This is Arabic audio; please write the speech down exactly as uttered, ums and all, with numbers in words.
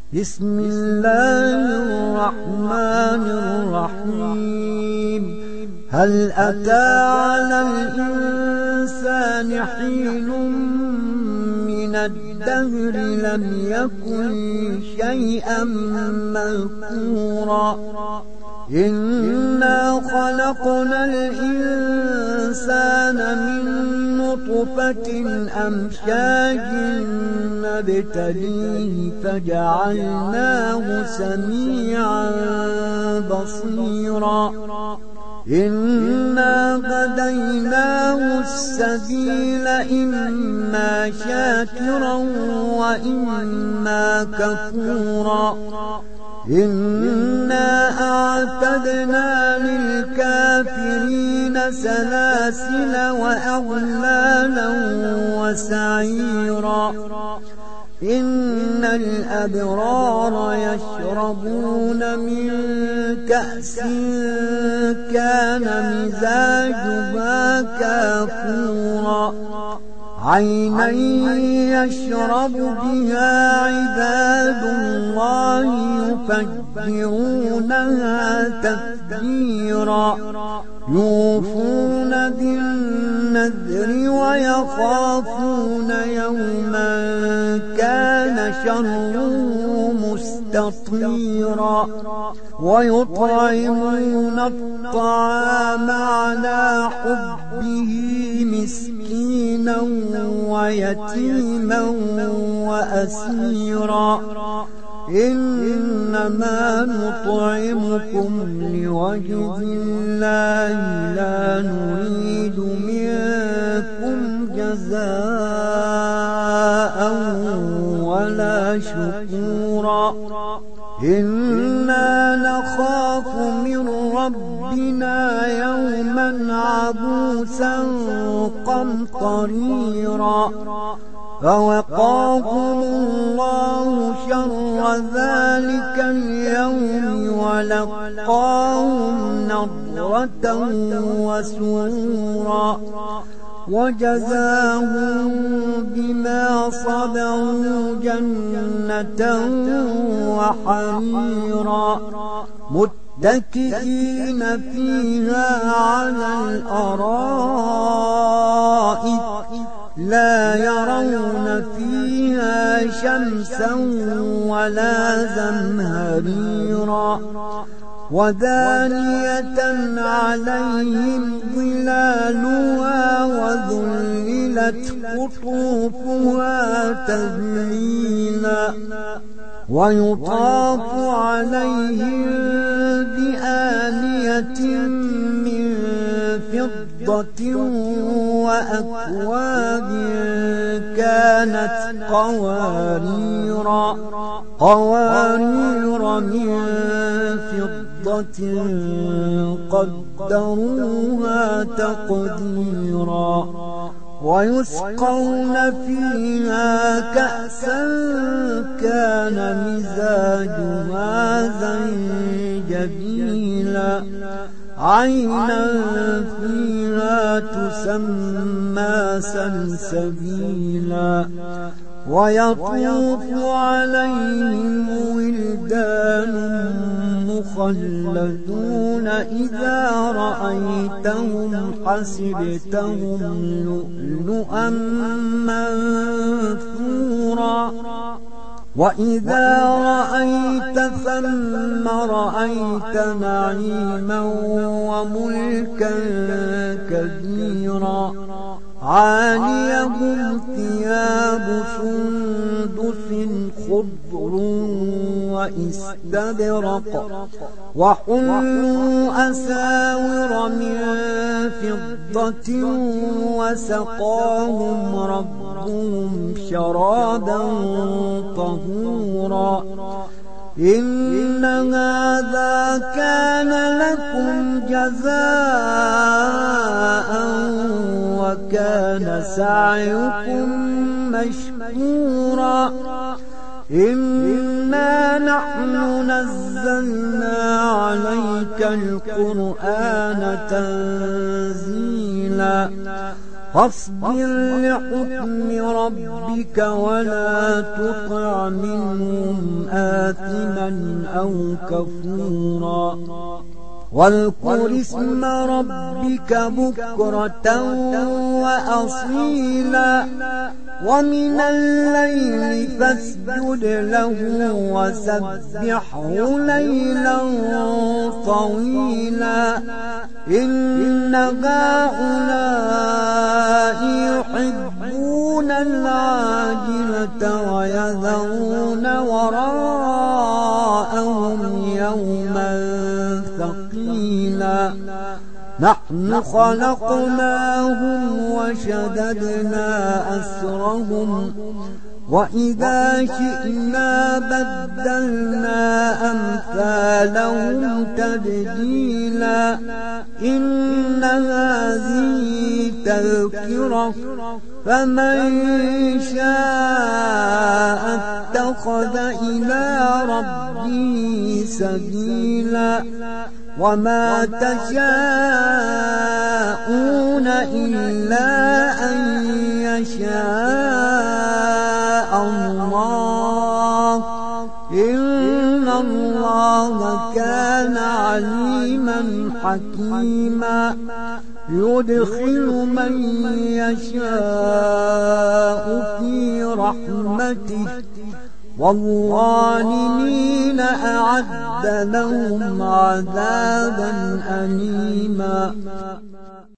بسم الله الرحمن الرحيم. هل أتى على الإنسان حين من الدهر لم يكن شيئا مذكورا؟ إنا خلقنا الإنسان من نطفة أمشاج نبتليه فجعلناه سميعا بصيرا. إنا هديناه السبيل إما شاكرا وإما كفورا. إنا أعتدنا للكافرين سلاسل وأغلالا وسعيرا. إن الأبرار يشربون من كأس كان مزاجها كافورا. عينا يشرب بها عباد الله يفجرونها تفجيرا. يوفون بالنذر ويخافون يوما كان شره مستطيرا. ويطعمون الطعام على حبه مسكينا ويتيما وأسيرا. إنما نطعمكم لوجه الله لا نريد منكم جزاء ولا شكورا. إنا نخاف من ربنا يوما عبوسا قمطريرا. فوقاهم الله شر ذلك اليوم ولقاهم نضرة وسرورا. وجزاهم بما صبروا جنة وحريرا. متكئين فيها على الأرائك لا يرون فيها شمسا ولا زمهريرا. ودانية عليهم ظلالها وذللت قطوفها تذليلا. ويطاف عليهم بآنية من فضة وأكواب كانت قواريرا قوارير من فضة قدروها تقديرا. ويسقون فيها كأسا كان مزاجها زنجبيلا. عينا فيها تسمى سلسبيلا. ويطوف عليهم ولدان مخلدون إذا رأيتهم حسبتهم لؤلؤا منثورا. وإذا رأيت ثم رأيت نعيما وملكا كبيرا. عاليهم ثياب سندس خضر واستبرق. وحلوا أساور من فضة وسقاهم ربهم شرابا طهورا. إن هذا كان لكم جزاء وكان سعيكم مشكورا. إنا نحن نزلنا عليك القرآن تنزيلا. فاصبر لحكم ربك ولا تطع منهم آثما أو كفورا واذكر اسم ربك بكرة وأصيلا ومن الليل فاسجد له وسبحه ليلا طويلا إن هؤلاء يحبون العاجلة ويذرون وراءهم يوما ثقيلا نحن خلقناهم وشددنا أسرهم وإذا شئنا بدلنا أمثالهم تبديلا إن هذه تذكرة فمن شاء اتخذ إلى ربه سبيلا وما تشاءون إلا أن يشاء الله إن الله كان عليما حكيما يدخل من يشاء في رحمته والظالمين أعد لهم عذابا أليما